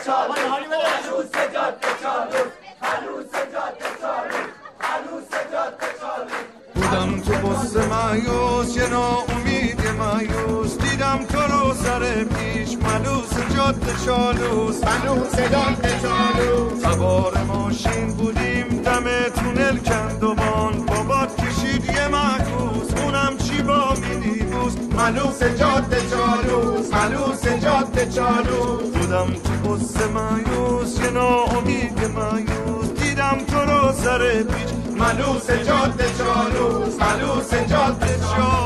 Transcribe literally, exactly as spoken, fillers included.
چالوس هنوز جاده چالوس هنوز جاده چالوس هنوز جاده چالوس بودم تو قصه مایوس یه ناامید مایوس دیدم تو رو سر پیش ملوس جاده چالوس ملوس جاده چالوس سوار ماشین بودیم دم تونل کندوان بابات کشید یه معکوس اونم چی با مینیبوس ملوس جاده چالوس ملوس جاده چالوس بودم تو قصه مایوس یه ناامید مایوس دیدم تو رو سر پیش ملوس جاده چالوس ملوس جاده چالوس